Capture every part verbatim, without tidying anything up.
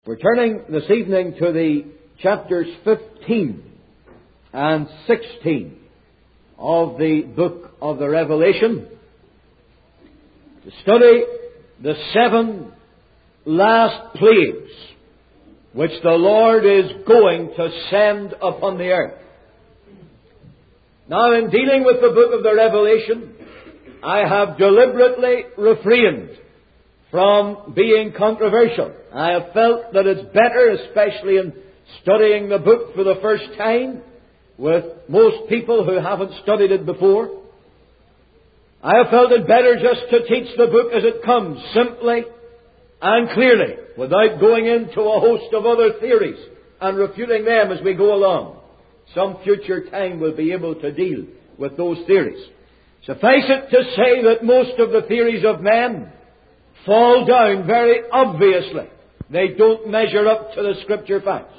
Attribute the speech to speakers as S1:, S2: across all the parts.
S1: We're turning this evening to the chapters fifteen and sixteen of the book of the Revelation to study the seven last plagues which the Lord is going to send upon the earth. Now, in dealing with the book of the Revelation, I have deliberately refrained from being controversial. I have felt that it's better, especially in studying the book for the first time, with most people who haven't studied it before. I have felt it better just to teach the book as it comes, simply and clearly, without going into a host of other theories and refuting them as we go along. Some future time we'll be able to deal with those theories. Suffice it to say that most of the theories of men fall down very obviously. They don't measure up to the Scripture facts.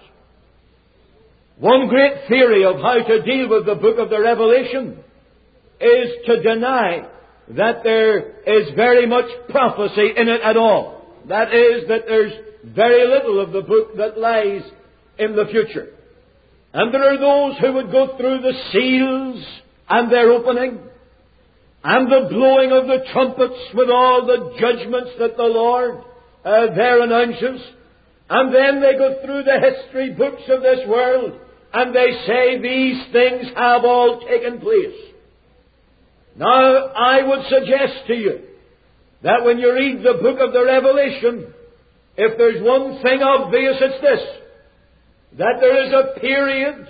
S1: One great theory of how to deal with the book of the Revelation is to deny that there is very much prophecy in it at all. That is, that there's very little of the book that lies in the future. And there are those who would go through the seals and their opening, and the blowing of the trumpets with all the judgments that the Lord uh, there announces. And then they go through the history books of this world, and they say these things have all taken place. Now, I would suggest to you that when you read the book of the Revelation, if there's one thing obvious, it's this: that there is a period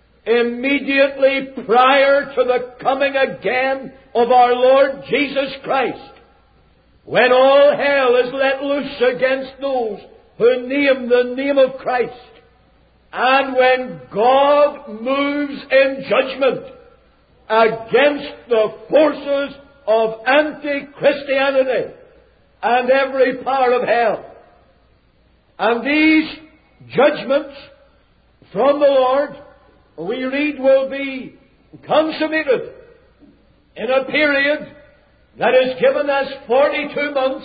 S1: immediately prior to the coming again of our Lord Jesus Christ, when all hell is let loose against those who name the name of Christ, and when God moves in judgment against the forces of anti-Christianity and every power of hell. And these judgments from the Lord, we read, will be consummated in a period that is given as forty-two months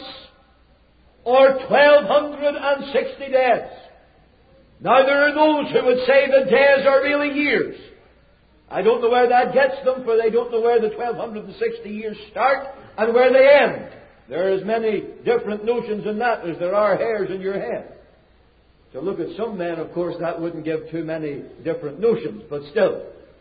S1: or twelve sixty days. Now, there are those who would say the days are really years. I don't know where that gets them, for they don't know where the twelve sixty years start and where they end. There are as many different notions in that as there are hairs in your head. To look at some men, of course, that wouldn't give too many different notions, but still.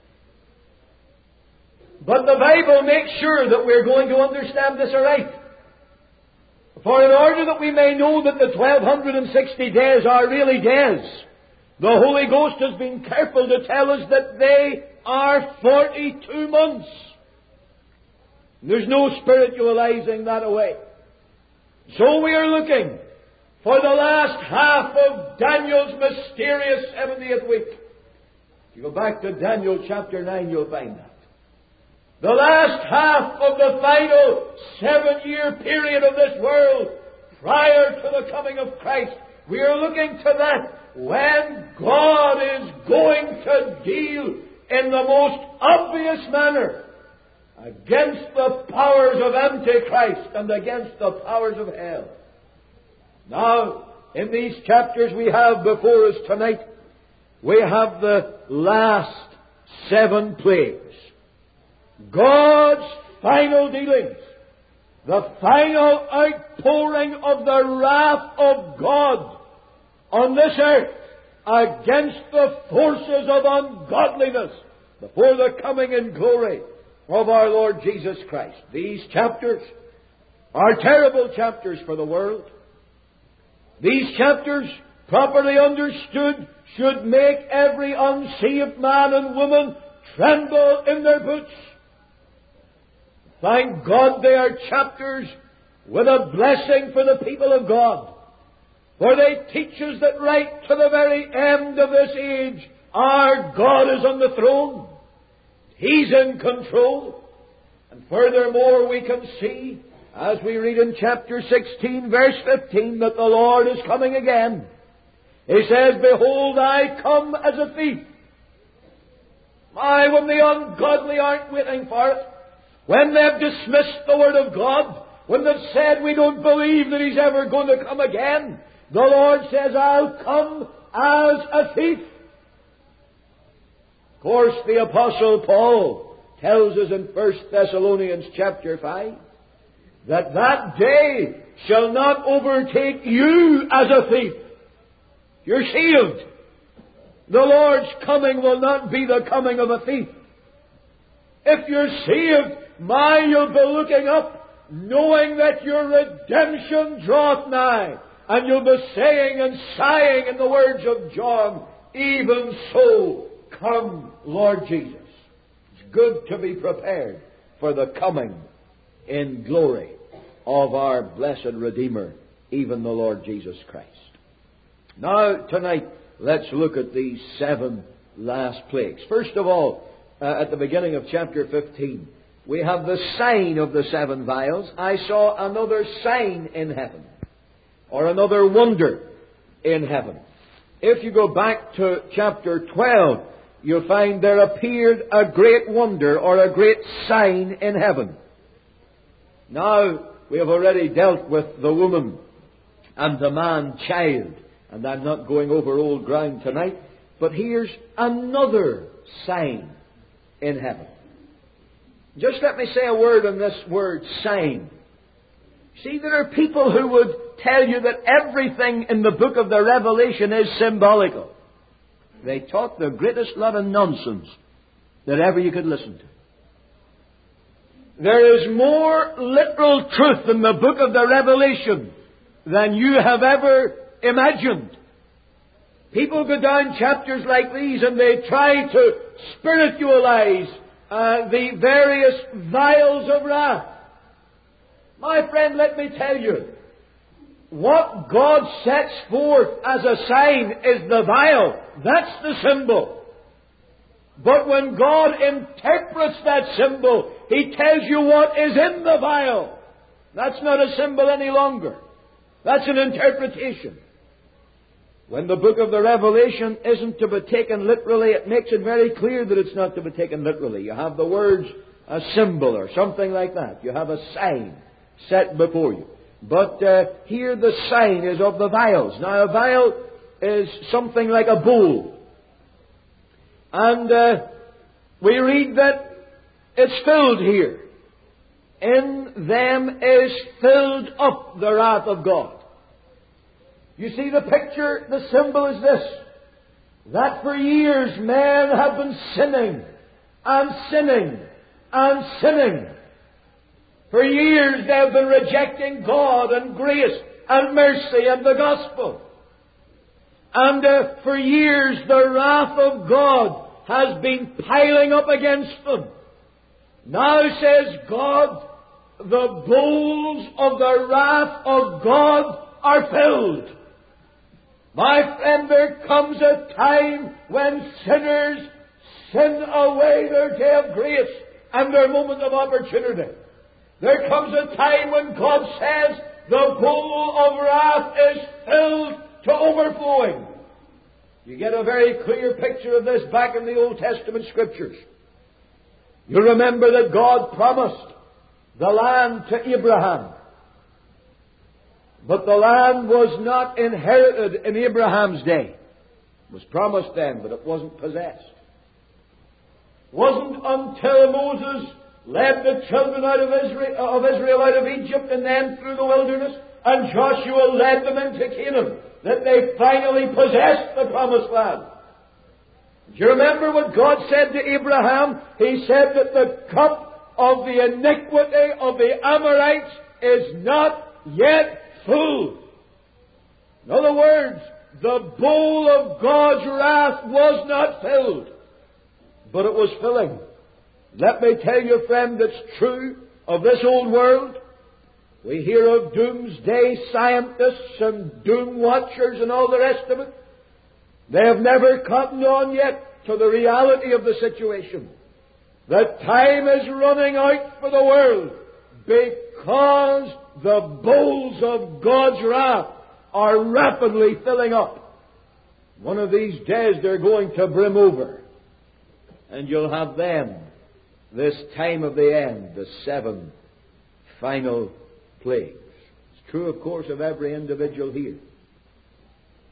S1: But the Bible makes sure that we're going to understand this aright. For in order that we may know that the twelve sixty days are really days, the Holy Ghost has been careful to tell us that they are forty-two months. There's no spiritualizing that away. So we are looking for the last half of Daniel's mysterious seventieth week. If you go back to Daniel chapter nine, you'll find that. The last half of the final seven-year period of this world prior to the coming of Christ. We are looking to that when God is going to deal in the most obvious manner against the powers of Antichrist and against the powers of hell. Now, in these chapters we have before us tonight, we have the last seven plagues. God's final dealings. The final outpouring of the wrath of God on this earth against the forces of ungodliness before the coming in glory of our Lord Jesus Christ. These chapters are terrible chapters for the world. These chapters, properly understood, should make every unsaved man and woman tremble in their boots. Thank God they are chapters with a blessing for the people of God. For they teach us that right to the very end of this age, our God is on the throne. He's in control. And furthermore, we can see, as we read in chapter sixteen, verse fifteen, that the Lord is coming again. He says, "Behold, I come as a thief." My, when the ungodly aren't waiting for it, when they've dismissed the Word of God, when they've said we don't believe that He's ever going to come again, The Lord says, I'll come as a thief. Of course, the Apostle Paul tells us in First Thessalonians chapter five that that day shall not overtake you as a thief. You're saved. The Lord's coming will not be the coming of a thief. If you're saved, my, you'll be looking up, knowing that your redemption draweth nigh. And you'll be saying and sighing in the words of John, even so, come, Lord Jesus. It's good to be prepared for the coming in glory of our blessed Redeemer, even the Lord Jesus Christ. Now, tonight, let's look at these seven last plagues. First of all, uh, at the beginning of chapter fifteen, we have the sign of the seven vials. I saw another sign in heaven, or another wonder in heaven. If you go back to chapter twelve, you'll find there appeared a great wonder or a great sign in heaven. Now, we have already dealt with the woman and the man-child, and I'm not going over old ground tonight, but here's another sign in heaven. Just let me say a word on this word sign. See, there are people who would tell you that everything in the book of the Revelation is symbolical. They talk the greatest lot of nonsense that ever you could listen to. There is more literal truth in the book of the Revelation than you have ever imagined. People go down chapters like these and they try to spiritualize uh, the various vials of wrath. My friend, let me tell you, what God sets forth as a sign is the vial. That's the symbol. But when God interprets that symbol, He tells you what is in the vial. That's not a symbol any longer. That's an interpretation. When the book of the Revelation isn't to be taken literally, it makes it very clear that it's not to be taken literally. You have the words, a symbol or something like that. You have a sign set before you. But uh, here the sign is of the vials. Now a vial is something like a bowl. And uh, we read that it's filled here. In them is filled up the wrath of God. You see the picture, the symbol is this. That for years men have been sinning and sinning and sinning. For years they have been rejecting God and grace and mercy and the gospel. And uh, for years the wrath of God has been piling up against them. Now says God, the bowls of the wrath of God are filled. My friend, there comes a time when sinners sin away their day of grace and their moment of opportunity. There comes a time when God says the bowl of wrath is filled to overflowing. You get a very clear picture of this back in the Old Testament Scriptures. You remember that God promised the land to Abraham. But the land was not inherited in Abraham's day. It was promised then, but it wasn't possessed. It wasn't until Moses led the children out of Israel, of Israel out of Egypt and then through the wilderness, and Joshua led them into Canaan, that they finally possessed the promised land. Do you remember what God said to Abraham? He said that the cup of the iniquity of the Amorites is not yet full. In other words, the bowl of God's wrath was not filled, but it was filling. Let me tell you, friend, it's true of this old world. We hear of doomsday scientists and doom watchers and all the rest of it. They have never cottoned on yet to the reality of the situation. The time is running out for the world because the bowls of God's wrath are rapidly filling up. One of these days they're going to brim over. And you'll have then this time of the end, the seven final plagues. It's true, of course, of every individual here.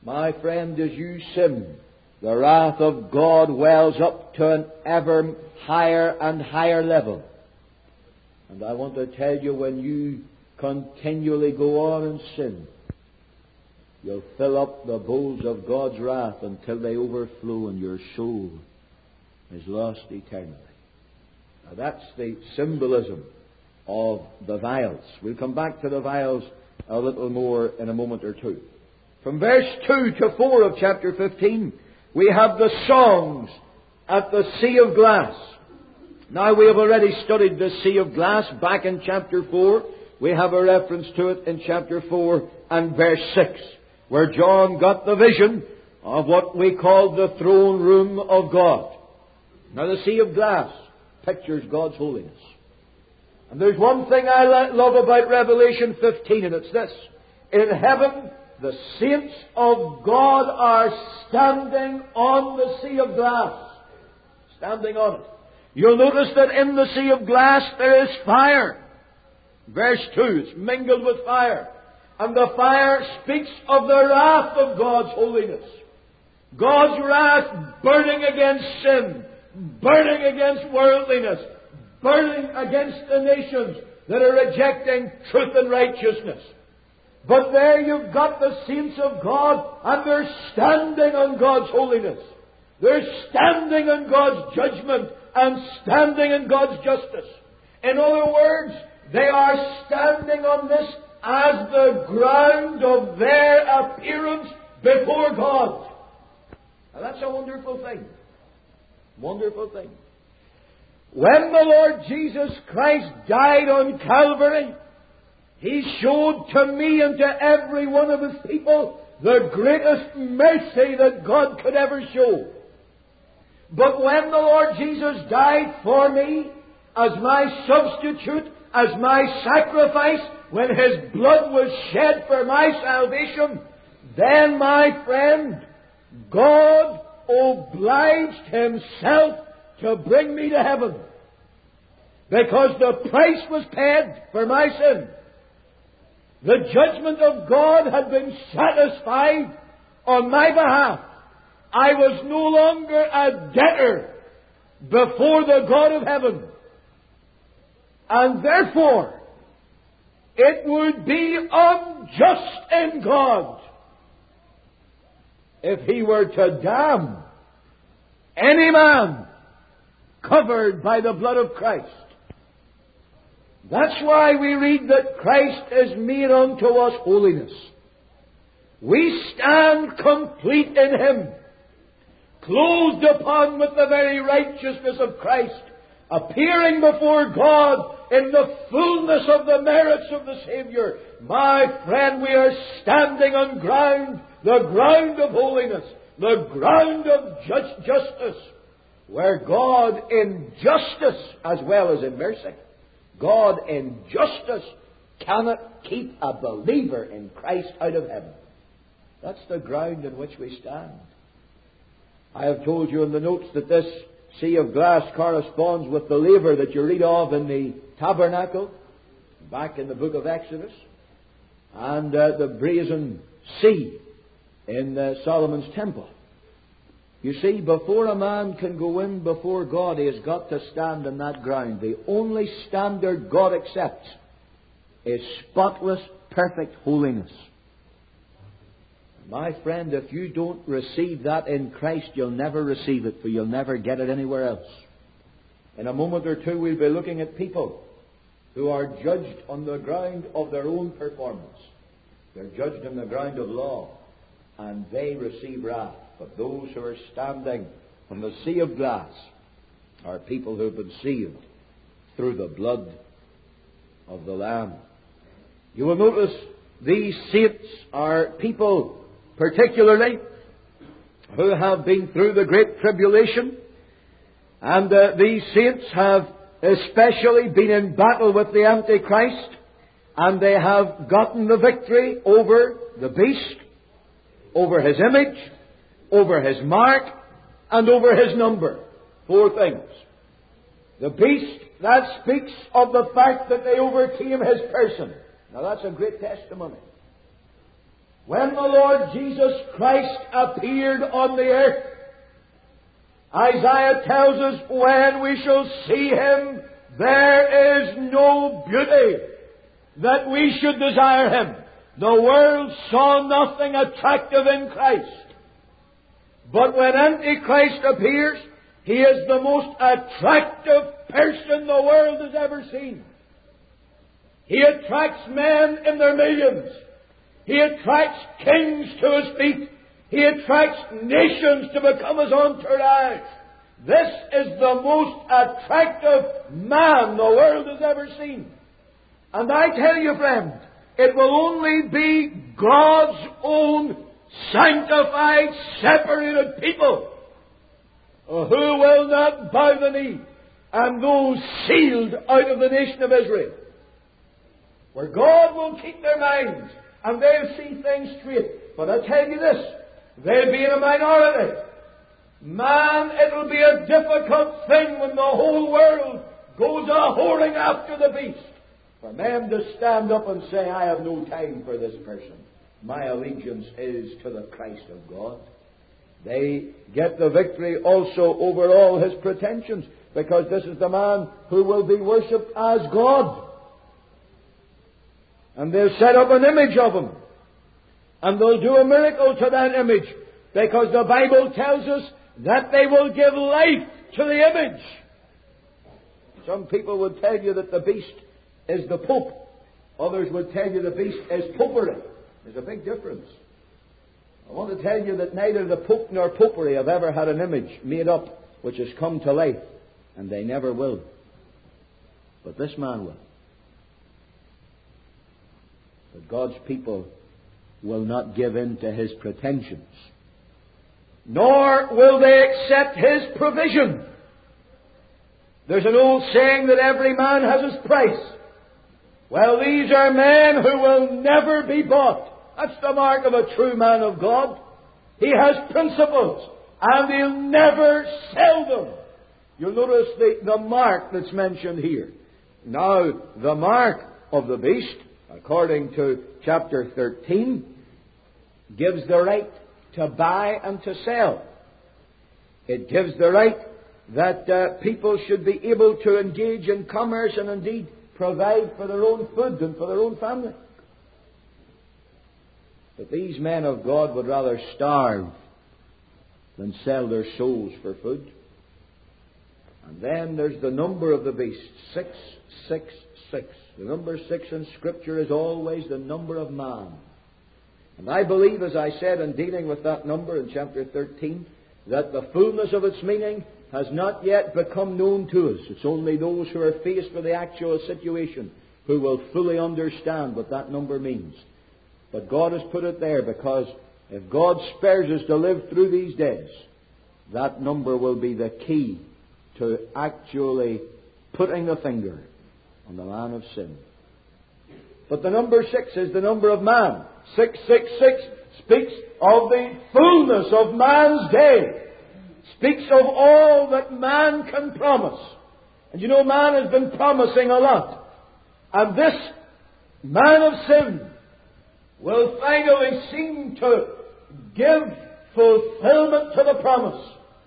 S1: My friend, as you sin, the wrath of God wells up to an ever higher and higher level. And I want to tell you, when you continually go on in sin, you'll fill up the bowls of God's wrath until they overflow and your soul is lost eternally. Now that's the symbolism of the vials. We'll come back to the vials a little more in a moment or two. From verse two to four of chapter fifteen, we have the songs at the Sea of Glass. Now, we have already studied the Sea of Glass back in chapter four. We have a reference to it in chapter four and verse six, where John got the vision of what we call the throne room of God. Now, the Sea of Glass pictures God's holiness. And there's one thing I love about Revelation fifteen, and it's this. In heaven, the saints of God are standing on the Sea of Glass. Standing on it. You'll notice that in the Sea of Glass there is fire. Verse two, it's mingled with fire. And the fire speaks of the wrath of God's holiness. God's wrath burning against sin, burning against worldliness, burning against the nations that are rejecting truth and righteousness. But there you've got the saints of God, and they're standing on God's holiness. They're standing on God's judgment and standing in God's justice. In other words, they are standing on this as the ground of their appearance before God. Now that's a wonderful thing. Wonderful thing. When the Lord Jesus Christ died on Calvary, He showed to me and to every one of His people the greatest mercy that God could ever show. But when the Lord Jesus died for me, as my substitute, as my sacrifice, when His blood was shed for my salvation, then, my friend, God obliged Himself to bring me to heaven. Because the price was paid for my sin. The judgment of God had been satisfied on my behalf. I was no longer a debtor before the God of heaven. And therefore, it would be unjust in God if He were to damn any man covered by the blood of Christ. That's why we read that Christ is made unto us holiness. We stand complete in Him, clothed upon with the very righteousness of Christ, appearing before God in the fullness of the merits of the Savior. My friend, we are standing on ground, the ground of holiness, the ground of just justice, where God in justice as well as in mercy, God in justice cannot keep a believer in Christ out of heaven. That's the ground in which we stand. I have told you in the notes that this Sea of Glass corresponds with the laver that you read of in the tabernacle, back in the book of Exodus, and uh, the brazen sea in uh, Solomon's temple. You see, before a man can go in before God, he has got to stand on that ground. The only standard God accepts is spotless, perfect holiness. My friend, if you don't receive that in Christ, you'll never receive it, for you'll never get it anywhere else. In a moment or two, we'll be looking at people who are judged on the ground of their own performance. They're judged on the ground of law, and they receive wrath. But those who are standing on the Sea of Glass are people who have been sealed through the blood of the Lamb. You will notice these saints are people particularly who have been through the great tribulation, and uh, these saints have especially been in battle with the Antichrist, and they have gotten the victory over the beast, over his image, over his mark, and over his number. Four things. The beast, that speaks of the fact that they overcame his person. Now that's a great testimony. when the Lord Jesus Christ appeared on the earth, Isaiah tells us, when we shall see Him, there is no beauty that we should desire Him. The world saw nothing attractive in Christ. But when Antichrist appears, he is the most attractive person the world has ever seen. He attracts men in their millions. He attracts kings to His feet. He attracts nations to become His entourage. This is the most attractive man the world has ever seen. And I tell you, friend, it will only be God's own sanctified, separated people who will not bow the knee, and those sealed out of the nation of Israel, where God will keep their minds and they'll see things straight. But I tell you this, they'll be in a minority. Man, it'll be a difficult thing when the whole world goes a-whoring after the beast, for men to stand up and say, I have no time for this person. My allegiance is to the Christ of God. They get the victory also over all his pretensions, because this is the man who will be worshipped as God. And they'll set up an image of him, and they'll do a miracle to that image, because the Bible tells us that they will give life to the image. Some people would tell you that the beast is the Pope. Others would tell you the beast is popery. There's a big difference. I want to tell you that neither the Pope nor popery have ever had an image made up which has come to life, and they never will. But this man will. But God's people will not give in to his pretensions, nor will they accept his provision. There's an old saying that every man has his price. Well, these are men who will never be bought. That's the mark of a true man of God. He has principles, and he'll never sell them. You'll notice the, the mark that's mentioned here. Now, the mark of the beast, according to chapter thirteen, gives the right to buy and to sell. It gives the right that uh, people should be able to engage in commerce and indeed provide for their own food and for their own family. But these men of God would rather starve than sell their souls for food. And then there's the number of the beast, six six six. The number six in Scripture is always the number of man. And I believe, as I said in dealing with that number in chapter thirteen, that the fullness of its meaning has not yet become known to us. It's only those who are faced with the actual situation who will fully understand what that number means. But God has put it there because if God spares us to live through these days, that number will be the key to actually putting the finger on the man of sin. But the number six is the number of man. six six six speaks of the fullness of man's day. Speaks of all that man can promise. And you know, man has been promising a lot. And this man of sin will finally seem to give fulfillment to the promise.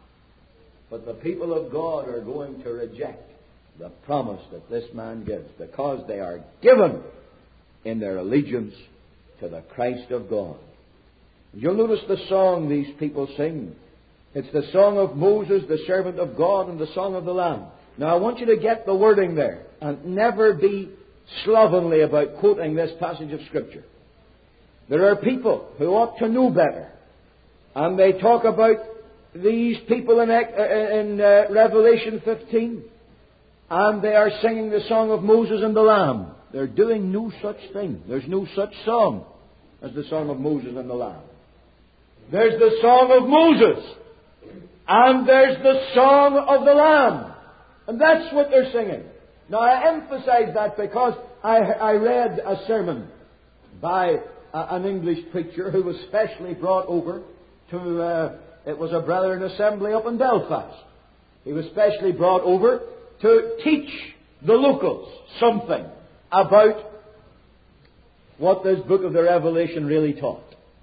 S1: But the people of God are going to reject the promise that this man gives, because they are given in their allegiance to the Christ of God. You'll notice the song these people sing. It's the song of Moses, the servant of God, and the song of the Lamb. Now I want you to get the wording there and never be slovenly about quoting this passage of Scripture. There are people who ought to know better, and they talk about these people in, in uh, Revelation fifteen, and they are singing the song of Moses and the Lamb. They're doing no such thing. There's no such song as the song of Moses and the Lamb. There's the song of Moses, and there's the song of the Lamb. And that's what they're singing. Now I emphasize that because I, I read a sermon by a, an English preacher who was specially brought over to, uh, it was a Brethren assembly up in Belfast. He was specially brought over to teach the locals something about what this book of the Revelation really taught.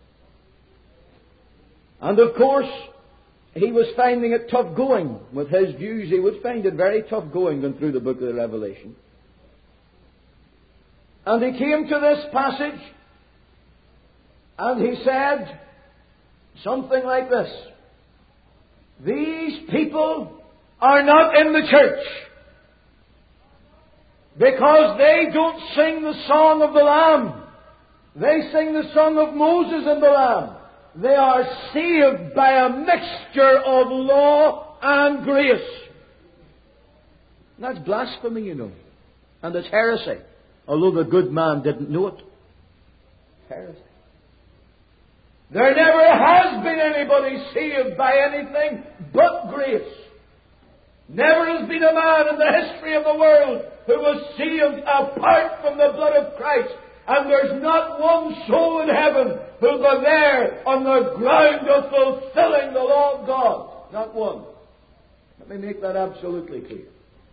S1: And of course, he was finding it tough going. With his views, he would find it very tough going going through the book of the Revelation. And he came to this passage, and he said something like this: these people are not in the church because they don't sing the song of the Lamb. They sing the song of Moses and the Lamb. They are saved by a mixture of law and grace. That's blasphemy, you know. And it's heresy. Although the good man didn't know it. Heresy. There never has been anybody saved by anything but grace. Never has been a man in the history of the world who was saved apart from the blood of Christ. And there's not one soul in heaven who'll be there on the ground of fulfilling the law of God. Not one. Let me make that absolutely clear.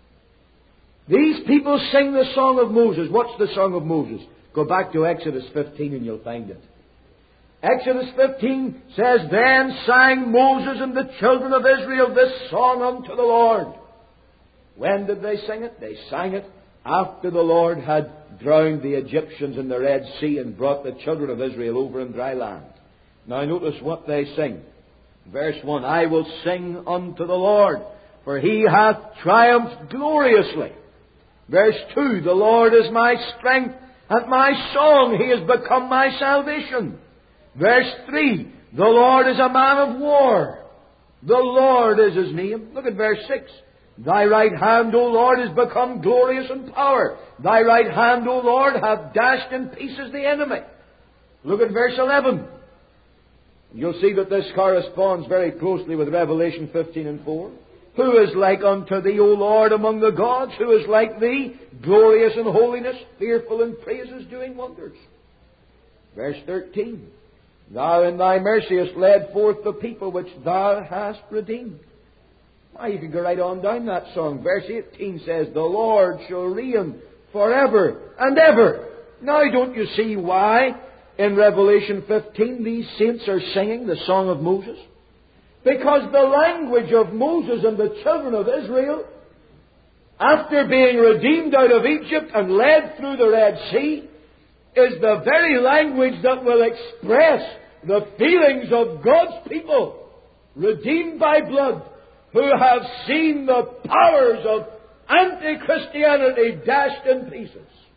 S1: These people sing the song of Moses. What's the song of Moses? Go back to Exodus fifteen and you'll find it. Exodus fifteen says, Then sang Moses and the children of Israel this song unto the Lord. When did they sing it? They sang it after the Lord had drowned the Egyptians in the Red Sea and brought the children of Israel over in dry land. Now notice what they sing. Verse one, I will sing unto the Lord, for He hath triumphed gloriously. Verse two, the Lord is my strength and my song. He has become my salvation. Verse three, the Lord is a man of war. The Lord is His name. Look at verse six. Thy right hand, O Lord, is become glorious in power. Thy right hand, O Lord, hath dashed in pieces the enemy. Look at verse eleven. You'll see that this corresponds very closely with Revelation fifteen and four. Who is like unto Thee, O Lord, among the gods? Who is like Thee, glorious in holiness, fearful in praises, doing wonders? Verse thirteen. Thou in Thy mercy hast led forth the people which Thou hast redeemed. Now you can go right on down that song. Verse eighteen says, The Lord shall reign forever and ever. Now don't you see why in Revelation fifteen these saints are singing the song of Moses? Because the language of Moses and the children of Israel, after being redeemed out of Egypt and led through the Red Sea, is the very language that will express the feelings of God's people, redeemed by blood, who have seen the powers of anti-Christianity dashed in pieces.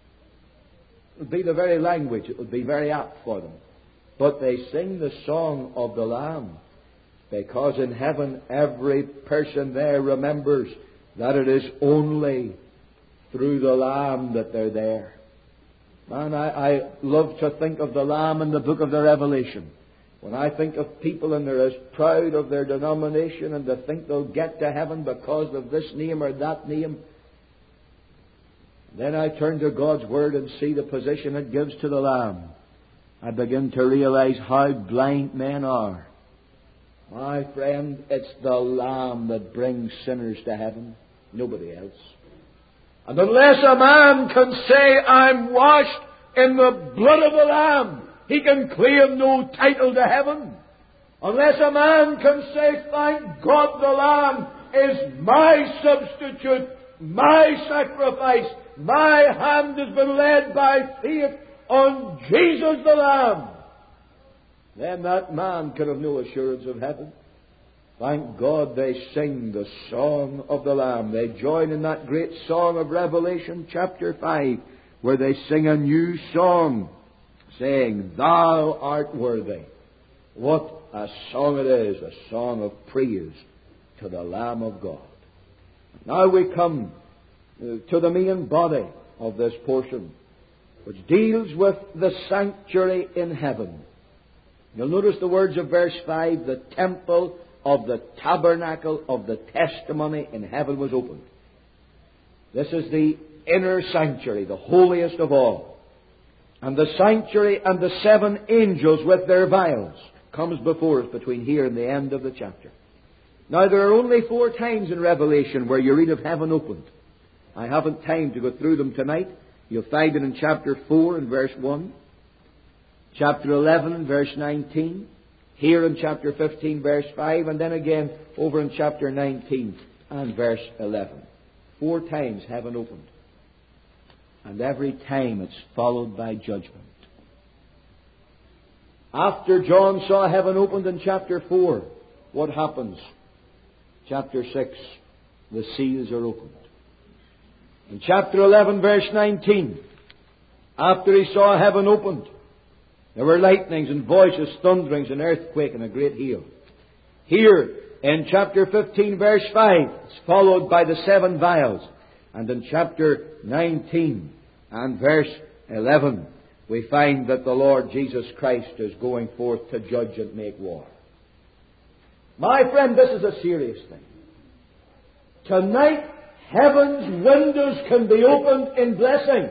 S1: It would be the very language. It would be very apt for them. But they sing the song of the Lamb, because in heaven every person there remembers that it is only through the Lamb that they're there. Man, I, I love to think of the Lamb in the book of the Revelation. When I think of people and they're as proud of their denomination and they think they'll get to heaven because of this name or that name, then I turn to God's Word and see the position it gives to the Lamb. I begin to realize how blind men are. My friend, it's the Lamb that brings sinners to heaven, nobody else. And unless a man can say, I'm washed in the blood of the Lamb, he can claim no title to heaven. Unless a man can say, thank God the Lamb is my substitute, my sacrifice, my hand has been led by faith on Jesus the Lamb, then that man can have no assurance of heaven. Thank God they sing the song of the Lamb. They join in that great song of Revelation chapter five, where they sing a new song, saying, Thou art worthy. What a song it is, a song of praise to the Lamb of God. Now we come to the main body of this portion, which deals with the sanctuary in heaven. You'll notice the words of verse five, the temple of the tabernacle of the testimony in heaven was opened. This is the inner sanctuary, the holiest of all. And the sanctuary and the seven angels with their vials comes before us between here and the end of the chapter. Now there are only four times in Revelation where you read of heaven opened. I haven't time to go through them tonight. You'll find it in chapter four and verse one, chapter eleven and verse nineteen, here in chapter fifteen, verse five, and then again over in chapter nineteen and verse eleven. Four times heaven opened. And every time it's followed by judgment. After John saw heaven opened in chapter four, what happens? Chapter six, the seals are opened. In chapter eleven, verse nineteen, after he saw heaven opened, there were lightnings and voices, thunderings, an earthquake, and a great hail. Here, in chapter fifteen, verse five, it's followed by the seven vials. And in chapter nineteen and verse eleven, we find that the Lord Jesus Christ is going forth to judge and make war. My friend, this is a serious thing. Tonight, heaven's windows can be opened in blessing.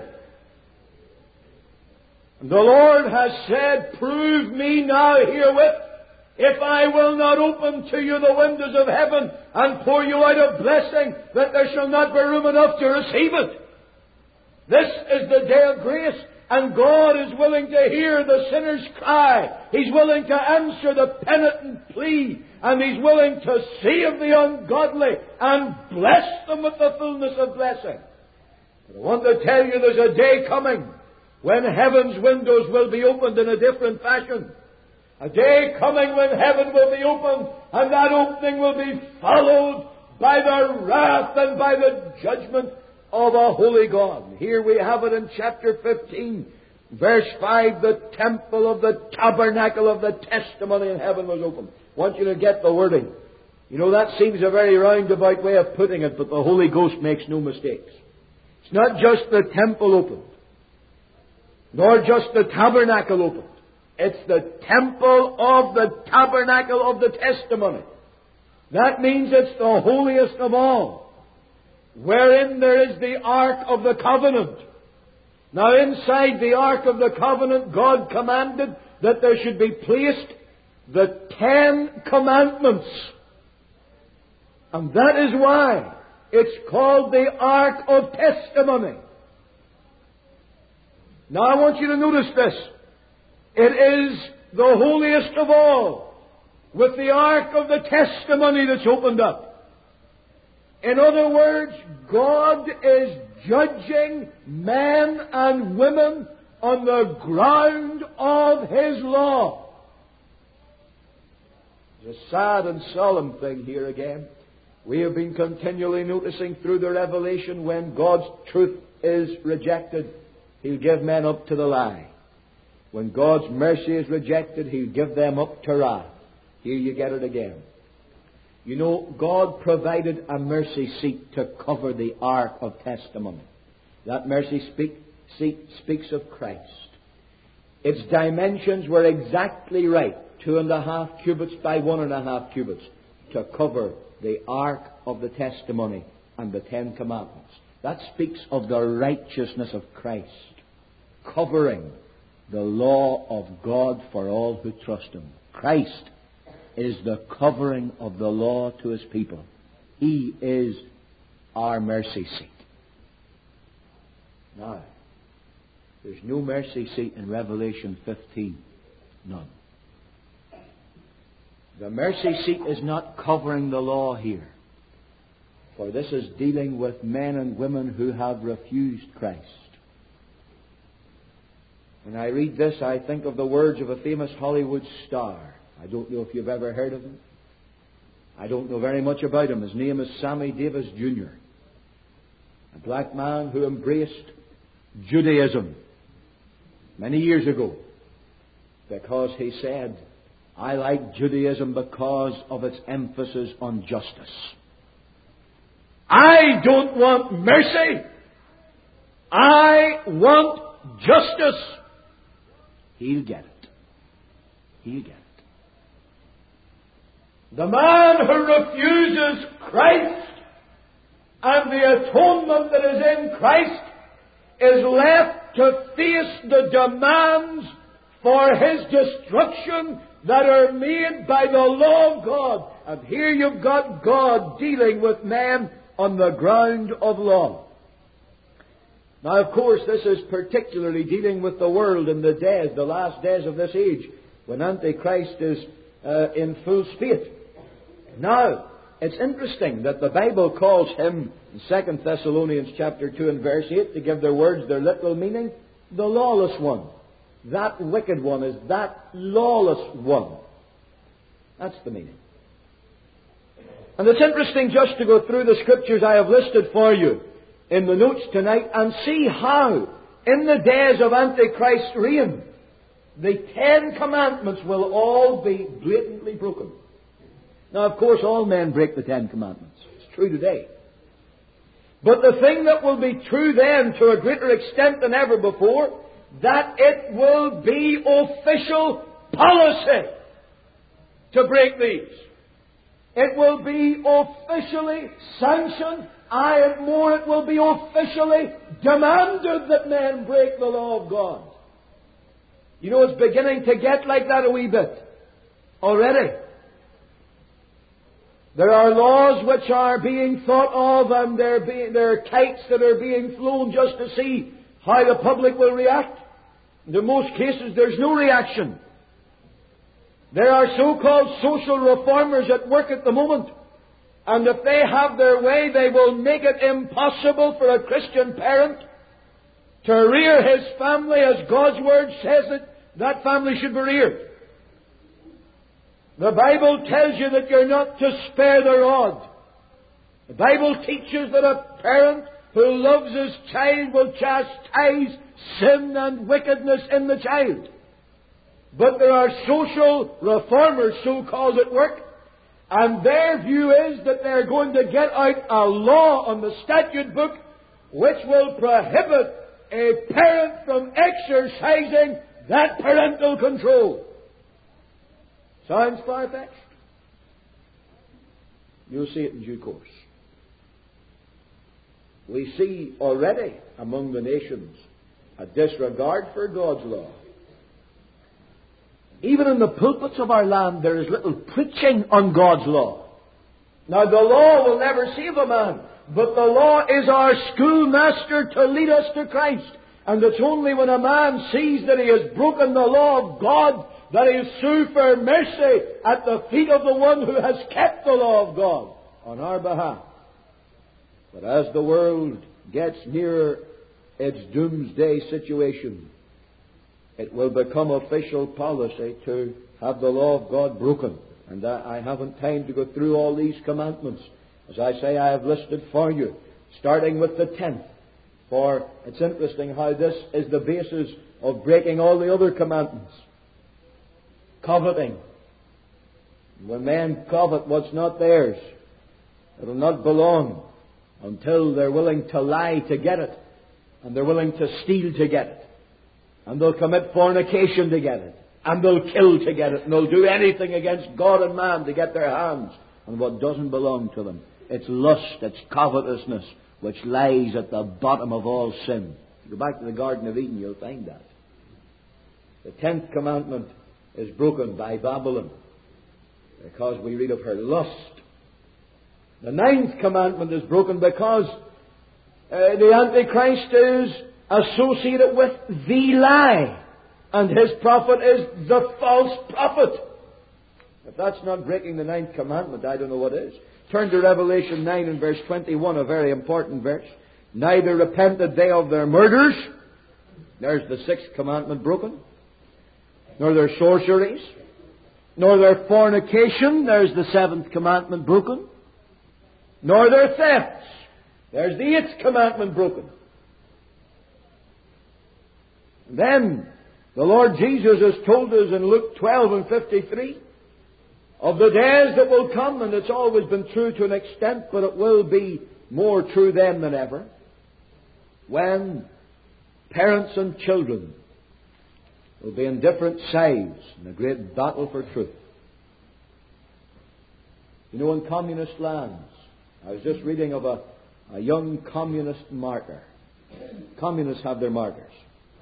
S1: The Lord has said, "Prove me now herewith, if I will not open to you the windows of heaven and pour you out a blessing, that there shall not be room enough to receive it." This is the day of grace, and God is willing to hear the sinner's cry. He's willing to answer the penitent plea, and He's willing to save the ungodly and bless them with the fullness of blessing. But I want to tell you, there's a day coming when heaven's windows will be opened in a different fashion. A day coming when heaven will be opened, and that opening will be followed by the wrath and by the judgment of a holy God. Here we have it in chapter fifteen, verse five, the temple of the tabernacle of the testimony in heaven was opened. I want you to get the wording. You know, that seems a very roundabout way of putting it, but the Holy Ghost makes no mistakes. It's not just the temple opened, nor just the tabernacle opened. It's the temple of the tabernacle of the testimony. That means it's the holiest of all, wherein there is the Ark of the Covenant. Now, inside the Ark of the Covenant, God commanded that there should be placed the Ten Commandments. And that is why it's called the Ark of Testimony. Now, I want you to notice this. It is the holiest of all, with the Ark of the Testimony that's opened up. In other words, God is judging men and women on the ground of His law. It's a sad and solemn thing here again. We have been continually noticing through the revelation, when God's truth is rejected, He'll give men up to the lie. When God's mercy is rejected, He'll give them up to wrath. Here you get it again. You know, God provided a mercy seat to cover the Ark of Testimony. That mercy speak, seat speaks of Christ. Its dimensions were exactly right, two and a half cubits by one and a half cubits, to cover the Ark of the Testimony and the Ten Commandments. That speaks of the righteousness of Christ, covering the law of God for all who trust Him. Christ is the covering of the law to His people. He is our mercy seat. Now, there's no mercy seat in Revelation fifteen. None. The mercy seat is not covering the law here, for this is dealing with men and women who have refused Christ. When I read this, I think of the words of a famous Hollywood star. I don't know if you've ever heard of him. I don't know very much about him. His name is Sammy Davis Junior A black man who embraced Judaism many years ago because he said, "I like Judaism because of its emphasis on justice. I don't want mercy. I want justice." He'll get it. He'll get it. The man who refuses Christ and the atonement that is in Christ is left to face the demands for his destruction that are made by the law of God. And here you've got God dealing with men on the ground of law. Now, of course, this is particularly dealing with the world in the days, the last days of this age, when Antichrist is uh, in full spate. Now, it's interesting that the Bible calls him, in Second Thessalonians chapter two and verse eight, to give their words their literal meaning, the lawless one. That wicked one is that lawless one. That's the meaning. And it's interesting just to go through the scriptures I have listed for you in the notes tonight and see how, in the days of Antichrist's reign, the Ten Commandments will all be blatantly broken. Now, of course, all men break the Ten Commandments. It's true today. But the thing that will be true then to a greater extent than ever before, that it will be official policy to break these. It will be officially sanctioned. Aye, and more, it will be officially demanded that men break the law of God. You know, it's beginning to get like that a wee bit already. There are laws which are being thought of, and there be, there are kites that are being flown just to see how the public will react. In most cases, there's no reaction. There are so-called social reformers at work at the moment, and if they have their way, they will make it impossible for a Christian parent to rear his family as God's Word says it, that family should be reared. The Bible tells you that you're not to spare the rod. The Bible teaches that a parent who loves his child will chastise sin and wickedness in the child. But there are social reformers, so-called, at work, and their view is that they're going to get out a law on the statute book which will prohibit a parent from exercising that parental control. Sounds far-fetched? You'll see it in due course. We see already among the nations a disregard for God's law. Even in the pulpits of our land, there is little preaching on God's law. Now, the law will never save a man, but the law is our schoolmaster to lead us to Christ. And it's only when a man sees that he has broken the law of God that he sue for mercy at the feet of the one who has kept the law of God on our behalf. But as the world gets nearer its doomsday situation, it will become official policy to have the law of God broken. And I haven't time to go through all these commandments. As I say, I have listed for you, starting with the tenth. For it's interesting how this is the basis of breaking all the other commandments. Coveting. When men covet what's not theirs, it'll not belong until they're willing to lie to get it, and they're willing to steal to get it, and they'll commit fornication to get it, and they'll kill to get it, and they'll do anything against God and man to get their hands on what doesn't belong to them. It's lust, it's covetousness, which lies at the bottom of all sin. If you go back to the Garden of Eden, you'll find that. The tenth commandment is broken by Babylon because we read of her lust. The ninth commandment is broken because uh, the Antichrist is associated with the lie, and his prophet is the false prophet. If that's not breaking the ninth commandment, I don't know what is. Turn to Revelation nine and verse twenty-one, a very important verse. Neither repented they of their murders. There's the sixth commandment broken. Nor their sorceries. Nor their fornication. There's the seventh commandment broken. Nor their thefts. There's the eighth commandment broken. And then the Lord Jesus has told us in Luke twelve and fifty-three of the days that will come, and it's always been true to an extent, but it will be more true then than ever, when parents and children will be in different sides in a great battle for truth. You know, in communist lands, I was just reading of a, a young communist martyr. Communists have their martyrs.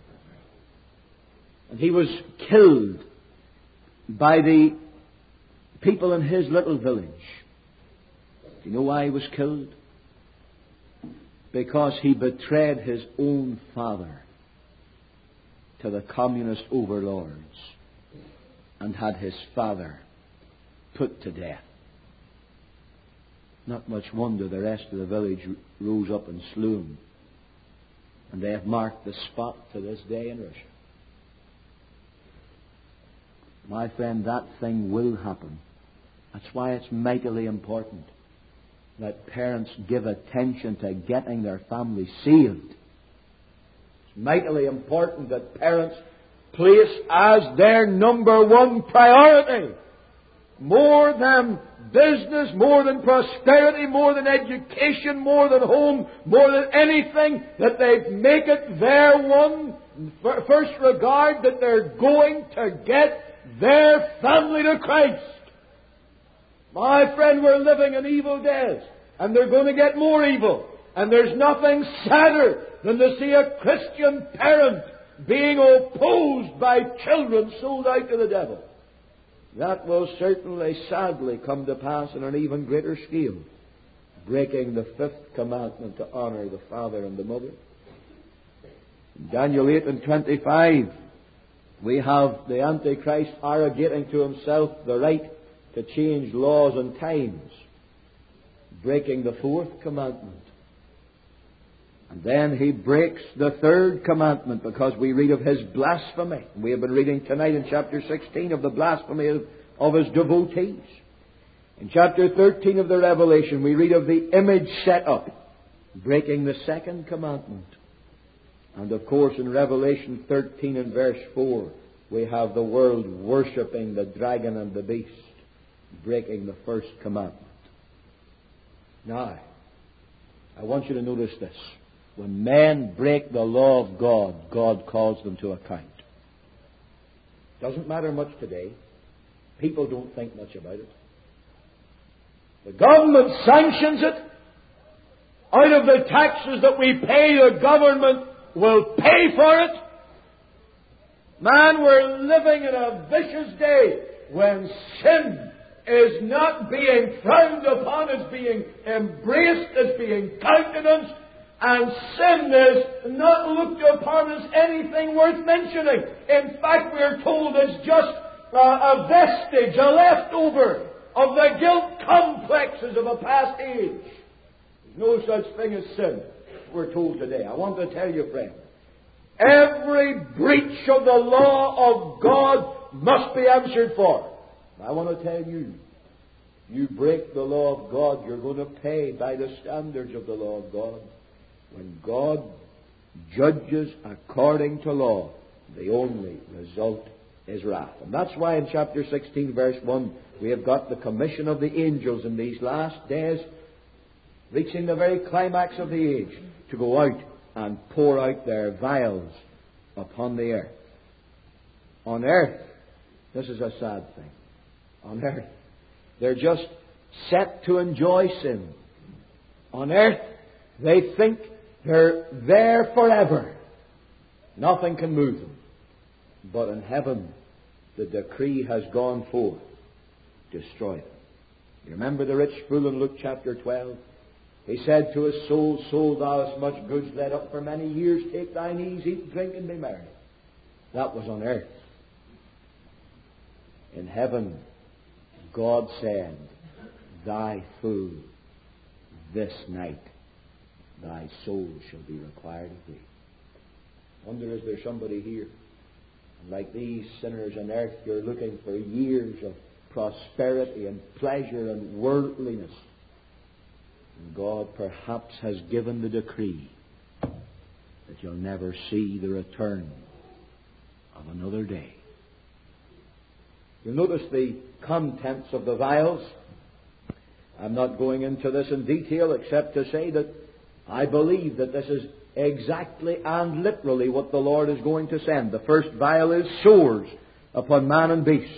S1: And he was killed by the people in his little village. Do you know why he was killed? Because he betrayed his own father to the communist overlords and had his father put to death. Not much wonder the rest of the village rose up and slew him. And they have marked the spot to this day in Russia. My friend, that thing will happen. That's why it's mightily important that parents give attention to getting their family saved. It's mightily important that parents place as their number one priority, more than business, more than prosperity, more than education, more than home, more than anything, that they make it their one first regard, that they're going to get their family to Christ. My friend, we're living in evil days, and they're going to get more evil. And there's nothing sadder than to see a Christian parent being opposed by children sold out to the devil. That will certainly, sadly, come to pass on an even greater scale, breaking the fifth commandment to honor the father and the mother. In Daniel eight and twenty-five, we have the Antichrist arrogating to himself the right to change laws and times, breaking the fourth commandment. And then he breaks the third commandment, because we read of his blasphemy. We have been reading tonight in chapter sixteen of the blasphemy of, of his devotees. In chapter thirteen of the Revelation, we read of the image set up, breaking the second commandment. And of course, in Revelation thirteen and verse four, we have the world worshipping the dragon and the beast, breaking the first commandment. Now, I want you to notice this. When men break the law of God, God calls them to account. Doesn't matter much today. People don't think much about it. The government sanctions it. Out of the taxes that we pay, the government will pay for it. Man, we're living in a vicious day when sin is not being frowned upon, as being embraced, as being countenanced, and sin is not looked upon as anything worth mentioning. In fact, we're told it's just uh, a vestige, a leftover of the guilt complexes of a past age. There's no such thing as sin, we're told today. I want to tell you, friend, every breach of the law of God must be answered for. I want to tell you, you break the law of God, you're going to pay by the standards of the law of God. When God judges according to law, the only result is wrath. And that's why in chapter sixteen, verse one, we have got the commission of the angels in these last days, reaching the very climax of the age, to go out and pour out their vials upon the earth. On earth, this is a sad thing. On earth, they're just set to enjoy sin. On earth, they think they're there forever. Nothing can move them. But in heaven, the decree has gone forth. Destroy them. You remember the rich fool in Luke chapter twelve? He said to his soul, Soul, thou hast much goods laid up for many years. Take thine ease, eat, drink, and be merry. That was on earth. In heaven, God said, Thy fool, this night thy soul shall be required of thee. I wonder, is there somebody here, and like these sinners on earth, you're looking for years of prosperity and pleasure and worldliness. And God perhaps has given the decree that you'll never see the return of another day. You'll notice the contents of the vials. I'm not going into this in detail except to say that I believe that this is exactly and literally what the Lord is going to send. The first vial is sores upon man and beast.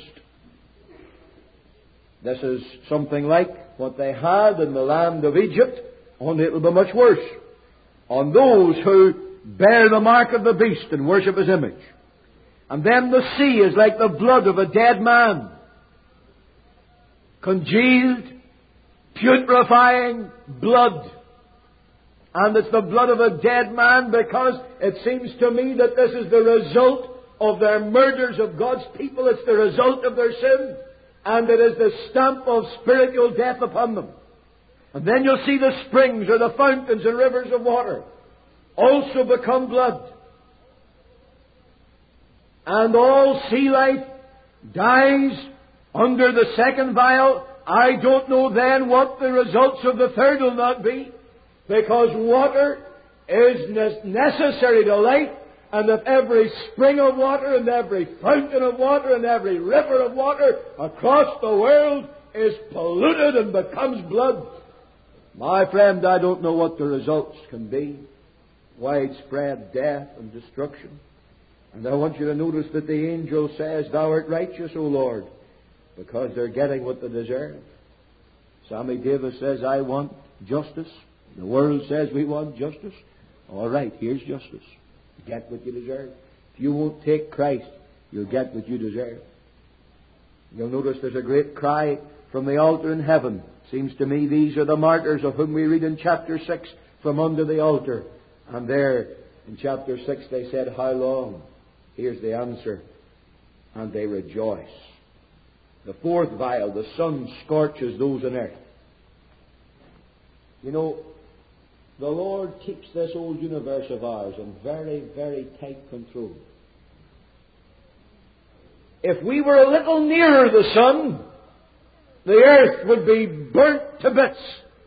S1: This is something like what they had in the land of Egypt, only it will be much worse. On those who bear the mark of the beast and worship his image. And then the sea is like the blood of a dead man. Congealed, putrefying blood. And it's the blood of a dead man, because it seems to me that this is the result of their murders of God's people. It's the result of their sin. and it is the stamp of spiritual death upon them. And then you'll see the springs or the fountains and rivers of water also become blood. And all sea life dies under the second vial. I don't know then what the results of the third will not be, because water is necessary to life, and if every spring of water and every fountain of water and every river of water across the world is polluted and becomes blood, my friend, I don't know what the results can be. Widespread death and destruction. And I want you to notice that the angel says, "Thou art righteous, O Lord," because they're getting what they deserve. Sammy Davis says, "I want justice." The world says we want justice. All right, here's justice. Get what you deserve. If you won't take Christ, you'll get what you deserve. You'll notice there's a great cry from the altar in heaven. Seems to me these are the martyrs of whom we read in chapter six from under the altar. And there in chapter six they said, "How long?" Here's the answer. And they rejoice. The fourth vial, the sun scorches those on earth. You know, the Lord keeps this old universe of ours in very, very tight control. If we were a little nearer the sun, the earth would be burnt to bits.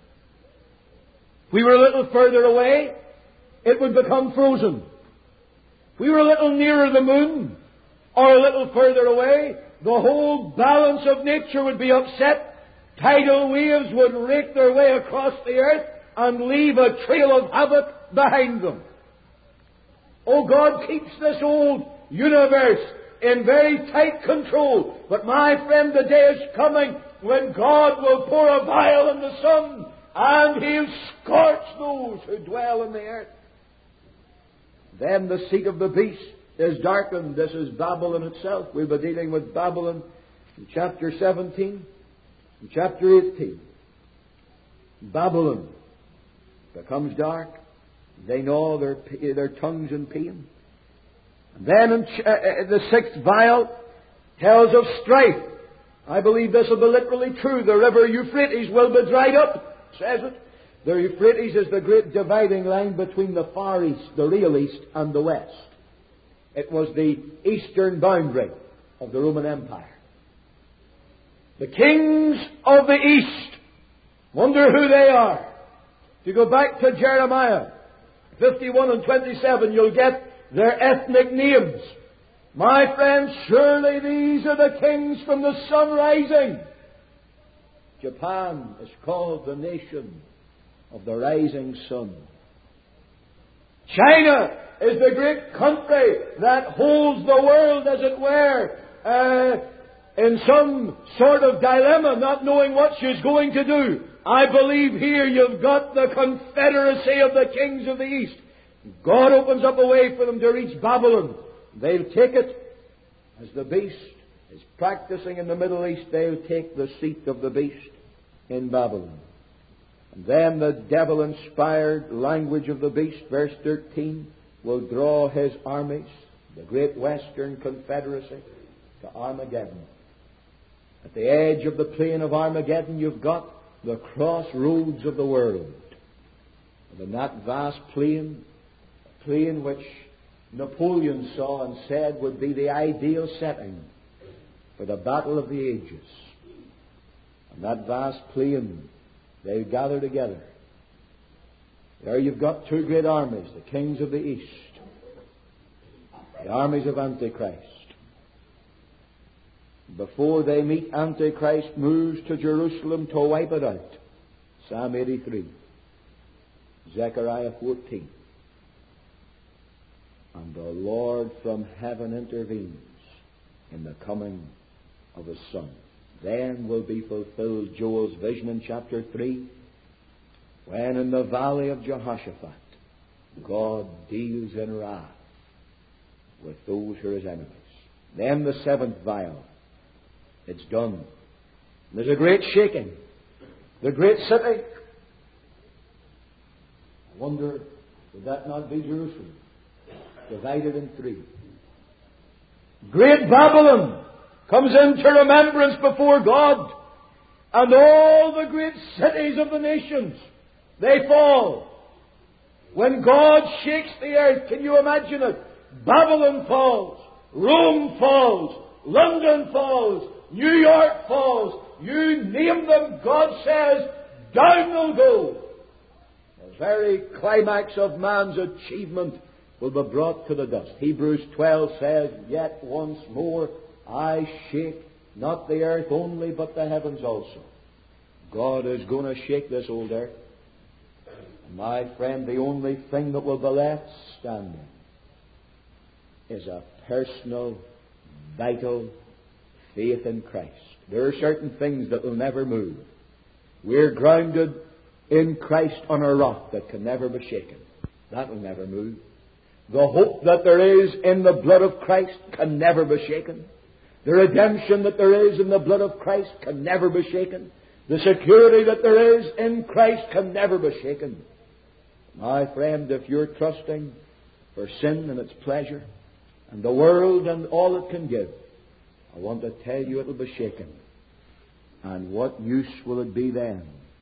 S1: If we were a little further away, it would become frozen. If we were a little nearer the moon, or a little further away, the whole balance of nature would be upset. Tidal waves would rake their way across the earth and leave a trail of havoc behind them. Oh, God keeps this old universe in very tight control. But my friend, the day is coming when God will pour a vial in the sun and He'll scorch those who dwell in the earth. Then the seat of the beast is darkened. This is Babylon itself. We'll be dealing with Babylon in chapter seventeen, in chapter eighteen. Babylon becomes dark. They gnaw their, their tongues in pain. And then in ch- uh, the sixth vial tells of strife. I believe this will be literally true. The river Euphrates will be dried up, says it. The Euphrates is the great dividing line between the Far East, the real East, and the West. It was the eastern boundary of the Roman Empire. The kings of the East, wonder who they are. If you go back to Jeremiah fifty-one and twenty-seven, you'll get their ethnic names. My friends, surely these are the kings from the sun rising. Japan is called the nation of the rising sun. China is the great country that holds the world, as it were, uh, in some sort of dilemma, not knowing what she's going to do. I believe here you've got the confederacy of the kings of the East. God opens up a way for them to reach Babylon. They'll take it as the beast is practicing in the Middle East. They'll take the seat of the beast in Babylon. And then the devil-inspired language of the beast, verse thirteen, will draw his armies, the great Western Confederacy, to Armageddon. At the edge of the plain of Armageddon, you've got the crossroads of the world. And in that vast plain, a plain which Napoleon saw and said would be the ideal setting for the battle of the ages. And that vast plain, they gather together. There you've got two great armies, the kings of the East, the armies of Antichrist. Before they meet, Antichrist moves to Jerusalem to wipe it out. Psalm eighty-three, Zechariah fourteen. And the Lord from heaven intervenes in the coming of His Son. Then will be fulfilled Joel's vision in chapter three, when in the valley of Jehoshaphat God deals in wrath with those who are His enemies. Then the seventh vial. It's done. There's a great shaking. The great city. I wonder, would that not be Jerusalem? Divided in three. Great Babylon comes into remembrance before God, and all the great cities of the nations, they fall. When God shakes the earth, can you imagine it? Babylon falls, Rome falls, London falls, New York falls. You name them, God says, down they'll go. The very climax of man's achievement will be brought to the dust. Hebrews twelve says, yet once more I shake not the earth only, but the heavens also. God is going to shake this old earth. My friend, the only thing that will be left standing is a personal, vital faith in Christ. There are certain things that will never move. We're grounded in Christ on a rock that can never be shaken. That will never move. The hope that there is in the blood of Christ can never be shaken. The redemption that there is in the blood of Christ can never be shaken. The security that there is in Christ can never be shaken. My friend, if you're trusting for sin and its pleasure, and the world and all it can give, I want to tell you it will be shaken. And what use will it be then